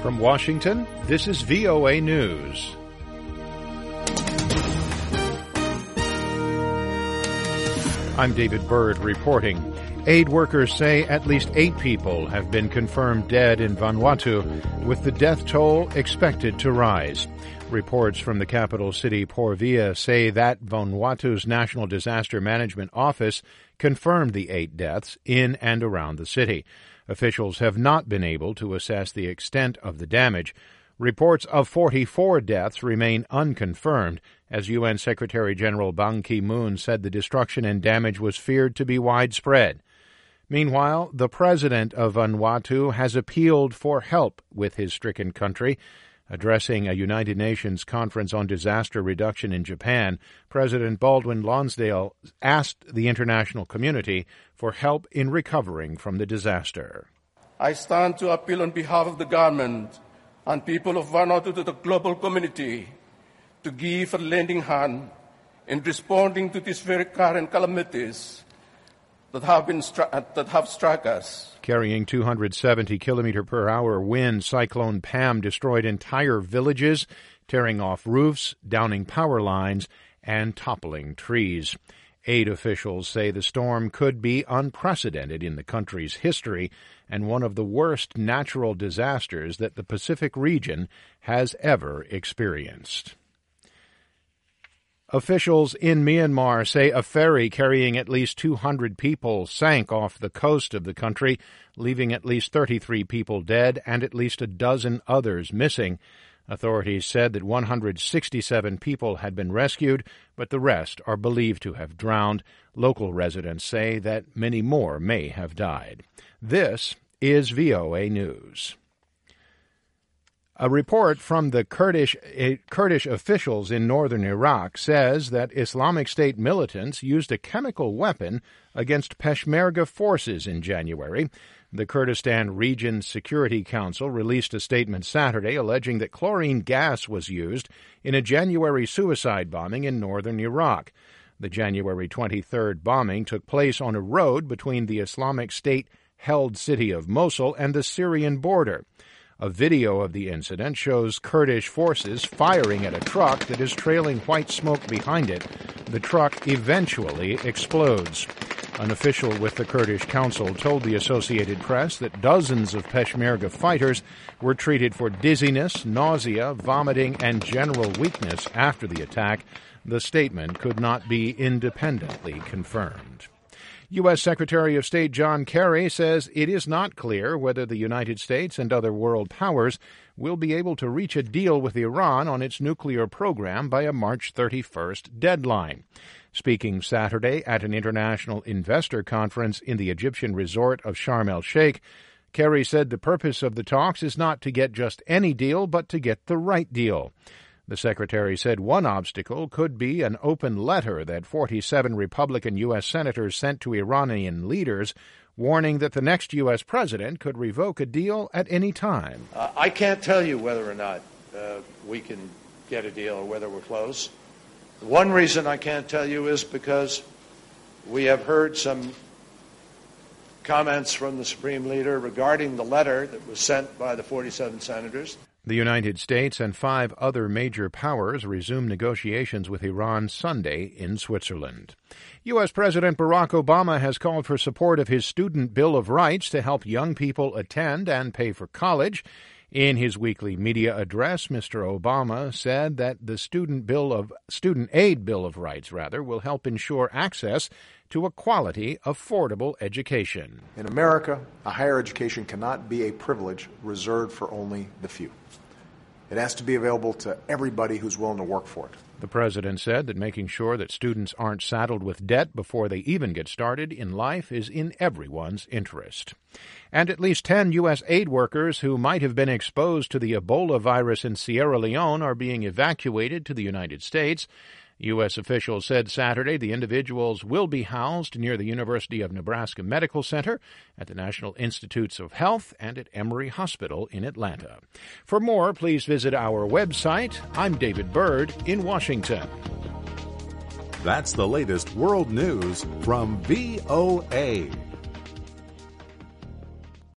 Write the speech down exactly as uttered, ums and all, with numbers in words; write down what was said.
From Washington, this is V O A News. I'm David Byrd reporting. Aid workers say at least eight people have been confirmed dead in Vanuatu, with the death toll expected to rise. Reports from the capital city, Porvia, say that Vanuatu's National Disaster Management Office confirmed the eight deaths in and around the city. Officials have not been able to assess the extent of the damage. Reports of forty-four deaths remain unconfirmed, as U N Secretary General Ban Ki-moon said the destruction and damage was feared to be widespread. Meanwhile, the president of Vanuatu has appealed for help with his stricken country. Addressing a United Nations conference on disaster reduction in Japan, President Baldwin Lonsdale asked the international community for help in recovering from the disaster. I stand to appeal on behalf of the government and people of Vanuatu to the global community to give a lending hand in responding to these very current calamities that have been stru- that have struck us. Carrying two hundred seventy kilometer per hour wind, Cyclone Pam destroyed entire villages, tearing off roofs, downing power lines, and toppling trees. Aid officials say the storm could be unprecedented in the country's history and one of the worst natural disasters that the Pacific region has ever experienced. Officials in Myanmar say a ferry carrying at least two hundred people sank off the coast of the country, leaving at least thirty-three people dead and at least a dozen others missing. Authorities said that one hundred sixty-seven people had been rescued, but the rest are believed to have drowned. Local residents say that many more may have died. This is V O A News. A report from the Kurdish, uh, Kurdish officials in northern Iraq says that Islamic State militants used a chemical weapon against Peshmerga forces in January. The Kurdistan Region Security Council released a statement Saturday alleging that chlorine gas was used in a January suicide bombing in northern Iraq. The January twenty-third bombing took place on a road between the Islamic State-held city of Mosul and the Syrian border. A video of the incident shows Kurdish forces firing at a truck that is trailing white smoke behind it. The truck eventually explodes. An official with the Kurdish Council told the Associated Press that dozens of Peshmerga fighters were treated for dizziness, nausea, vomiting, and general weakness after the attack. The statement could not be independently confirmed. U S. Secretary of State John Kerry says it is not clear whether the United States and other world powers will be able to reach a deal with Iran on its nuclear program by a March thirty-first deadline. Speaking Saturday at an international investor conference in the Egyptian resort of Sharm el-Sheikh, Kerry said the purpose of the talks is not to get just any deal, but to get the right deal. The secretary said one obstacle could be an open letter that forty-seven Republican U S senators sent to Iranian leaders, warning that the next U S president could revoke a deal at any time. Uh, I can't tell you whether or not uh, we can get a deal or whether we're close. One reason I can't tell you is because we have heard some comments from the Supreme Leader regarding the letter that was sent by the forty-seven senators. The United States and five other major powers resume negotiations with Iran Sunday in Switzerland. U S. President Barack Obama has called for support of his Student Bill of Rights to help young people attend and pay for college. In his weekly media address, Mister Obama said that the Student Bill of Student Aid Bill of Rights, rather, will help ensure access to a quality, affordable education. In America, a higher education cannot be a privilege reserved for only the few. It has to be available to everybody who's willing to work for it. The president said that making sure that students aren't saddled with debt before they even get started in life is in everyone's interest. And at least ten U S aid workers who might have been exposed to the Ebola virus in Sierra Leone are being evacuated to the United States. U S officials said Saturday the individuals will be housed near the University of Nebraska Medical Center, at the National Institutes of Health, and at Emory Hospital in Atlanta. For more, please visit our website. I'm David Byrd in Washington. That's the latest world news from V O A.